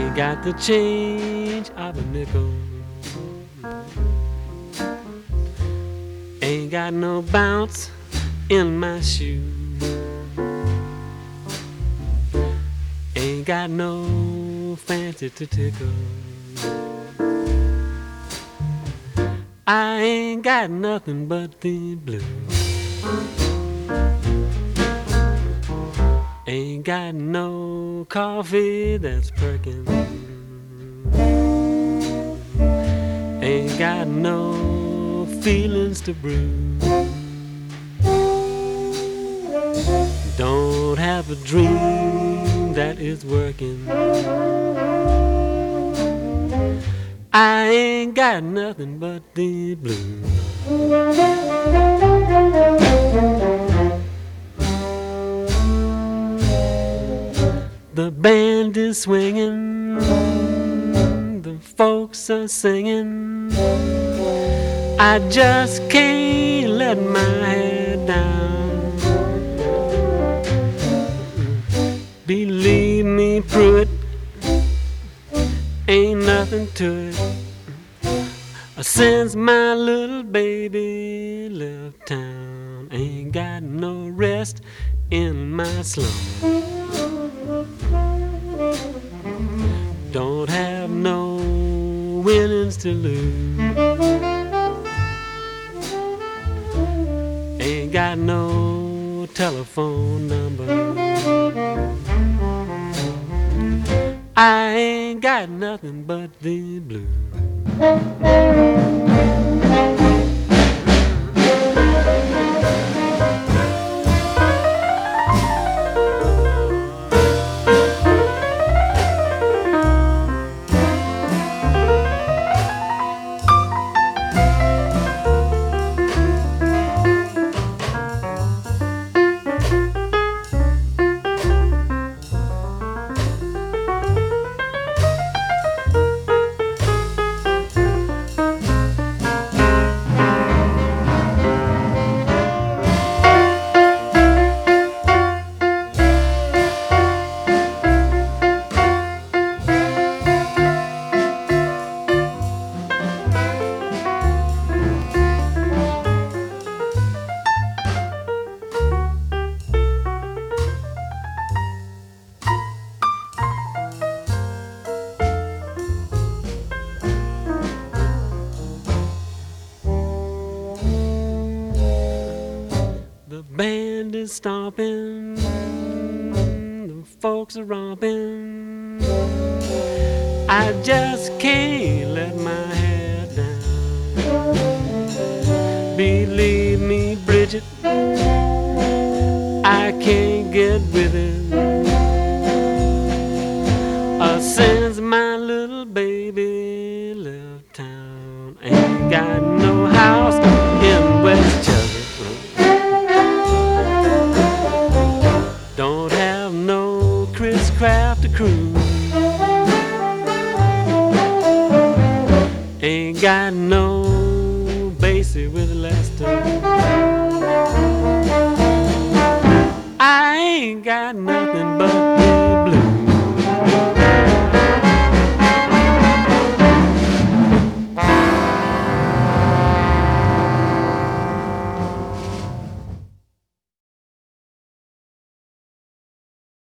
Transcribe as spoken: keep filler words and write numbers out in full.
Ain't got the change of a nickel. Ain't got no bounce in my shoe. Ain't got no fancy to tickle. I ain't got nothing but the blues. Ain't got no coffee that's perking. Ain't got no feelings to brew. Don't have a dream that is working. I ain't got nothing but the blues. The band is swinging, the folks are singing. I just can't let my head down. Believe me, Pruitt, ain't nothing to it. Since my little baby left town, ain't got no rest in my slum. Don't have no winnings to lose. Ain't got no telephone number. I ain't got nothing but the blues. The band is stomping, the folks are romping. I just can't let my head down. Believe me, Bridget, I can't get with it. Uh, since my little baby left town, ain't got no house in Westchester. Don't have no Chris Craft to cruise. Ain't got no Basie with Lester. I ain't got nothing but